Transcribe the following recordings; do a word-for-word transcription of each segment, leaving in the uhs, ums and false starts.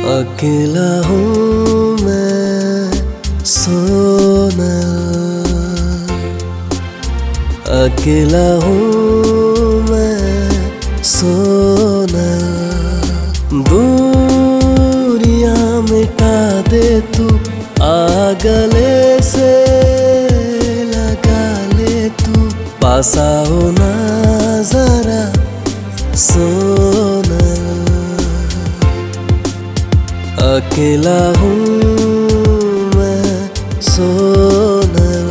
अकेला हूँ मैं सोनल, अकेला हूँ मैं सोनल। दूरियां मिटा दे तू, आ गले से लगा ले तू, पास आओ ना जरा सोनल। अकेला हूँ मैं सोनल।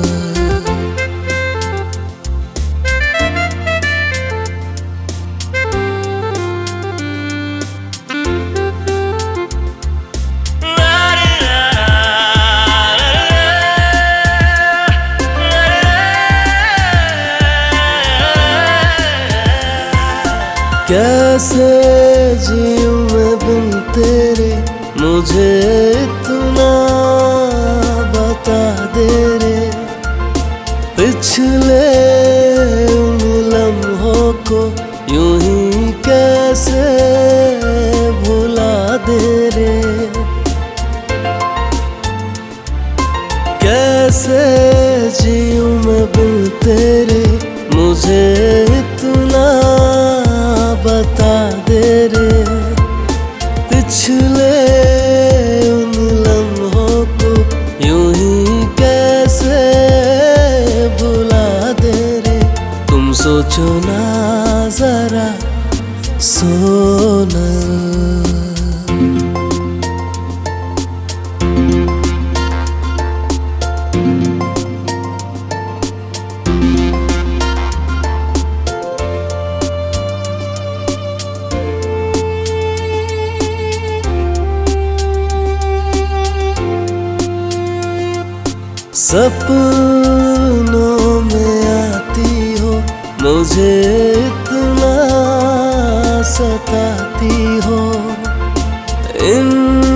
कैसे जीऊं मैं बिन तेरे, मुझे इतना बता दे रे। पिछले उन लम्हों को यूं ही कैसे भुला दे रे। कैसे जीऊं मैं बिन तेरे, मुझे इतना बता दे रे। पिछले उन लम्हों को यूं ही कैसे भुला दे रे। तुम सोचो ना जरा सोनल। सपनों में आती हो, मुझे इतना सताती हो। इन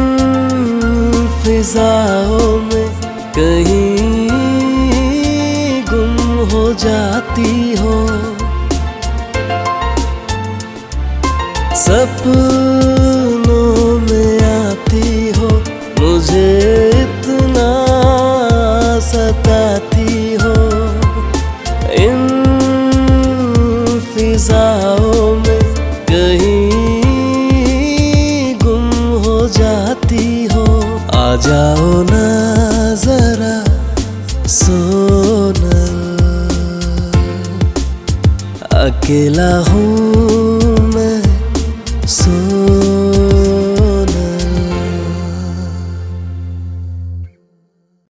फिजाओं में कहीं गुम हो जाती हो। सपनों में आती हो, मुझे इतना सताती हो। इन फिजाओं में कहीं गुम हो जाती हो। आ जाओ ना जरा सोनल। अकेला हूँ मैं सोनल।